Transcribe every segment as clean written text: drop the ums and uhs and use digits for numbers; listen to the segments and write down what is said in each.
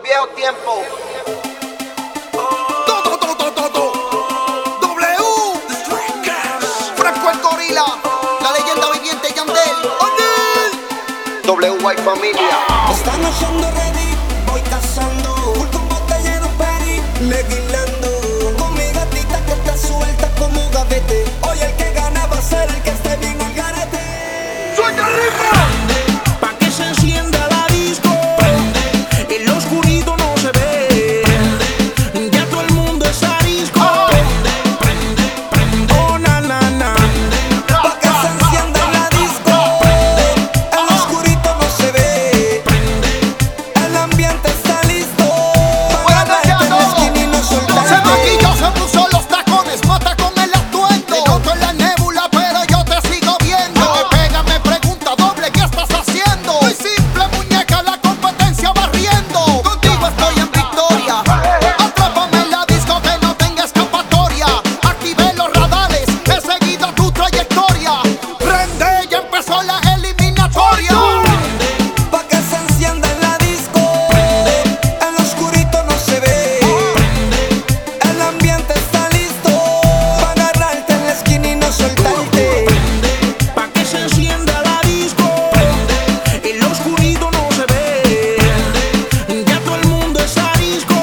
viejos tiempos. Franco el Gorila, la leyenda viviente Yandel. WY Familia. Esta noche ando ready, voy cazando. Full con botellero peri, leguilando. Con mi gatita que está suelta como un gavete. Hoy el que gana va a ser el que esté bien al garete. ¡Suelta el ritmo! Pa' que se encienda la disco. En lo oscurito no se ve. Ya todo el mundo es arisco. Oh, na, na, na. Pa' que se encienda la disco. En lo oscurito no se ve. El ambiente está listo. Para darte en la esquina y no soltarte. Se maquilló, se puso los tacones, mata con el atuendo. Te noto en la nébula, pero yo te sigo viendo. Me pega, me pregunta doble, ¿qué estás haciendo? Muy simple, muñeca, la competencia va riendo. Contigo estoy en victoria. Atrápame en la disco que no tenga escapatoria. Activé los radares, he seguido tu trayectoria. Prende, ya empezó la eliminatoria. Pa' que se encienda en la disco. En lo oscurito no se ve. El ambiente está listo. Pa' agarrarte en la esquina y no soltarte. Pa' que se encienda la disco. En lo oscurito no se ve. Ya todo el mundo es arisco.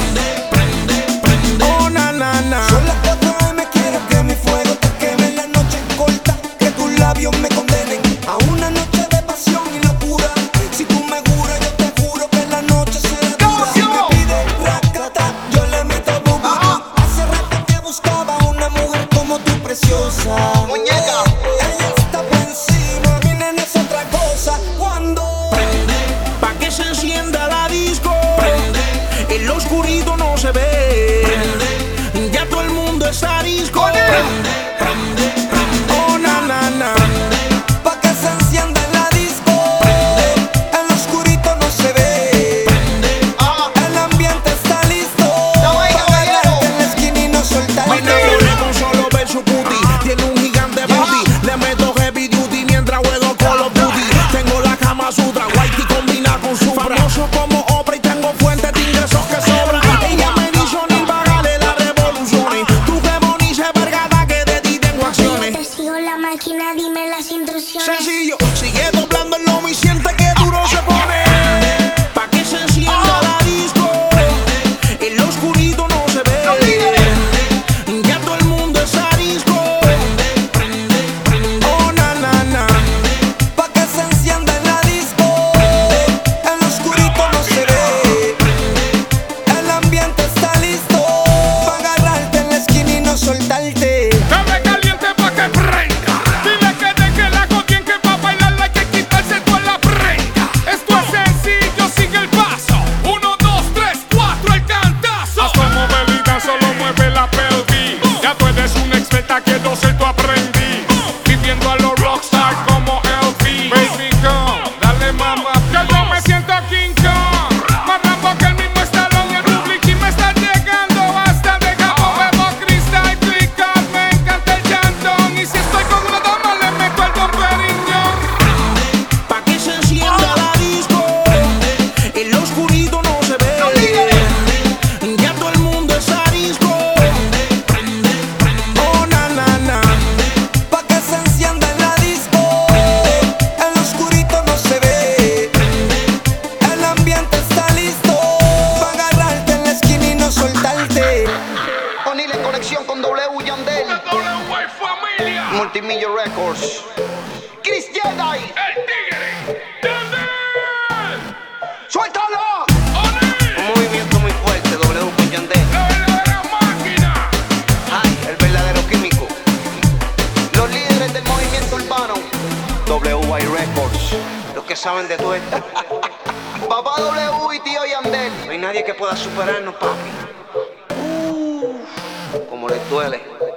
Oh, na, na, na. Son las 4 AM, quiero que mi fuego te queme en la noche corta. Que tus labios me condenen a una noche de pasión y locura. Si tú me juras, yo te juro que la noche será dura. Si me pides racata, yo le meto bubudú. Hace rato que buscaba una mujer como tú, preciosa. Muñeca. Ella está por encima, mi nena es otra cosa. Cuando pa' que se encienda la disco. En lo oscurito no se ve. Ya todo el mundo es arisco. Oh, na, na, na. Pa' que se encienda la disco. En lo oscurito no se ve. El ambiente está listo. Pa' bailarte en la esquina y no soltarte. Me enamoré con solo ver su booty. Tiene un gigante booty. Le meto heavy duty mientras juego Call of Duty. Tengo la cama sutra, whitey combina con Supra. Famoso como Oprah y tengo fuentes de ingresos que sobran. Ella me dijo ni pagarle las revoluciones. Tú que bonice vergada que de ti tengo acciones. Te sigo la máquina, dime las instrucciones. Sencillo, sigue doblando el lomo y siente que duro se pone. Pa' que se encienda la disco. En lo oscurito no se ve. Ya todo el mundo es arisco. Oh, na, na, na. Pa' que se encienda la disco. En lo oscurito no se ve. El ambiente está listo. Pa' agarrarte en la esquina y no soltarte. Dame caliente pa' que prenda. Dile que deje la bien que pa' bailarla hay que quitarse toda la prenda. Esto es sencillo, sigue el paso. 1, 2, 3, 4, el cantazo. Haz como Belita, solo mueve la pelvis. Ya tú eres una experta que no sé tú aprendí. Viviendo a los rockstar como LV. Baby come, dale mama. Que yo me siento King Kong. Más rambo que el mismo Stallone y el Public me está llegando. Hasta de cabo bebo cristal, clicar, me encanta el llantón. Y si estoy con una dama le meto el Don Periñón. Pa' que se encienda la disco. En lo oscurito no se ve. Ya todo el mundo es arisco. Oh, na, na, na. Pa' que se encienda la disco. En lo oscurito no se ve. El ambiente está listo. Pa' agarrarte en la esquina y no soltarte. O'Neal en conexión con W Yandel. WY Familia. Multimillia Records. Chris Jedi. El tigre. Yandel. ¡Suéltalo! O'Neal. Un movimiento muy fuerte, W con Yandel. La verdadera máquina. Ay, el verdadero químico. Los líderes del movimiento urbano. WY Records. Los que saben de todo esto. Papá W y tío Yandel. No hay nadie que pueda superarnos, papi. Como les duele.